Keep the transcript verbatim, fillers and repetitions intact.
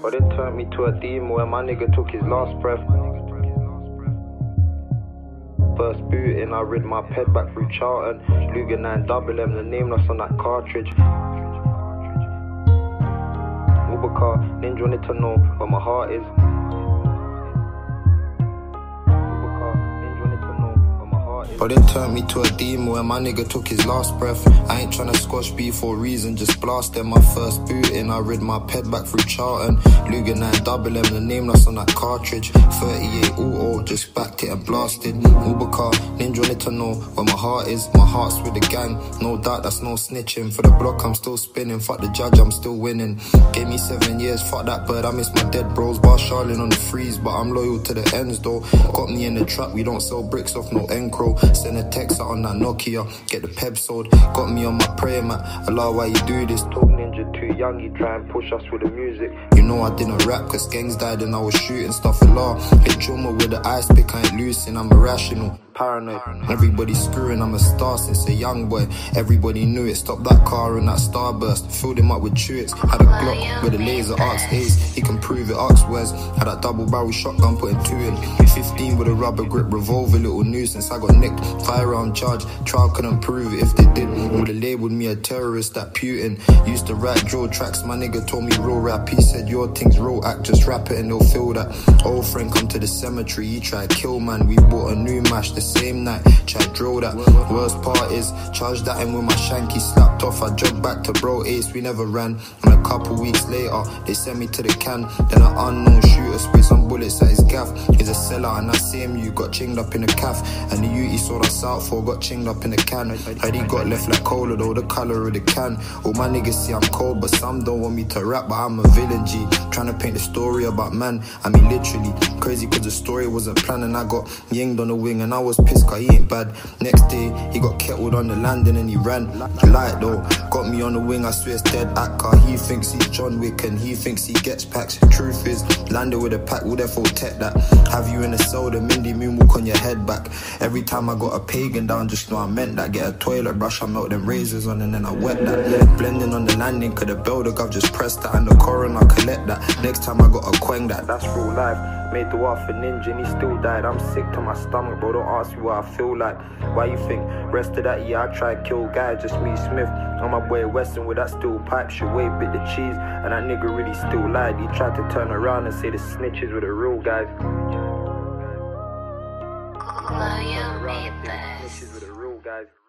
But it turned me to a demon where my nigga took his last breath. First booting, I rid my ped back through Charlton. Luger nine double M, the name that's on that cartridge. Uber car, Ninja wanted to know where my heart is. But it turned me to a demon where my nigga took his last breath. I ain't tryna squash beef for a reason, just blast them. My first booting, I rid my ped back through Charlton. Luger nine double M, the name that's on that cartridge. thirty-eight auto, just backed it and blasted. Uber car, Ninja wanted to know where my heart is. My heart's with the gang, no doubt that's no snitching. For the block I'm still spinning, fuck the judge I'm still winning. Gave me seven years, fuck that bird, I miss my dead bros. Bar Charlene on the freeze, but I'm loyal to the ends though. Got me in the trap, we don't sell bricks off no Encro. Send a text out on that Nokia, get the peb sold. Got me on my prayer mat, Allah why you do this? Told Ninja too young, he try and push us with the music. You know I didn't rap cause gangs died and I was shooting stuff a lot. Hit trauma with the ice pick, I ain't loosen, I'm irrational. Paranoid, everybody's screwing, I'm a star since a young boy. Everybody knew it, stopped that car and that starburst. Filled him up with chewits, had a Glock with a laser, asked Ace, he can prove it, asked Wes. Had that double barrel shotgun, putting two in. fifteen with a rubber grip revolver, little nuisance. I got nicked, firearm charge, trial couldn't prove it. If they did, would have labelled me a terrorist, that Putin. Used to write drill tracks, my nigga told me real rap. He said your thing's real act, just rap it and they'll feel that. Old friend come to the cemetery, he tried kill man. We bought a new mash the same night, tried drill that. Worst part is, charged at him with my shanky slapped off. I jogged back to bro Ace, we never ran. And a couple weeks later, they sent me to the can. Then an unknown shooter sprayed some bullets at his gaff. He's a seller and I see him, you got chinged up in the calf. And the youth he sold us out for got chinged up in the can. Heard he got left like cola though, the colour of the can. All my niggas see I'm cold, but some don't want me to rap, but I'm a villain G. Trying to paint the story about man, I mean literally. Crazy cause the story wasn't planned and I got yinged on the wing and I was pissed cause he ain't bad. Next day, he got kettled on the landing and he ran. He lied though, got me on the wing, I swear it's dead at car. He thinks he's John Wick and he thinks he gets packs. Truth is, landed with a pack, will therefore tech that. Have you in a cell, the Mindy moonwalk on your head back. Every time I got a pagan down, just know I meant that. Get a toilet brush, I melt them razors on and then I wet that. Blending on the landing, cause the bell dog I've just pressed that. And the coroner collect that. Next time I got a quang that. That's real life. Made the war for Ninja and he still died. I'm sick to my stomach, bro, don't ask me what I feel like. Why you think? Rest of that year I tried kill guys, just me Smith. On my boy Weston with that steel pipe, should way bit the cheese. And that nigga really still lied. He tried to turn around and say the snitches were the real guys. Cool, you made this. Snitches were the real guys.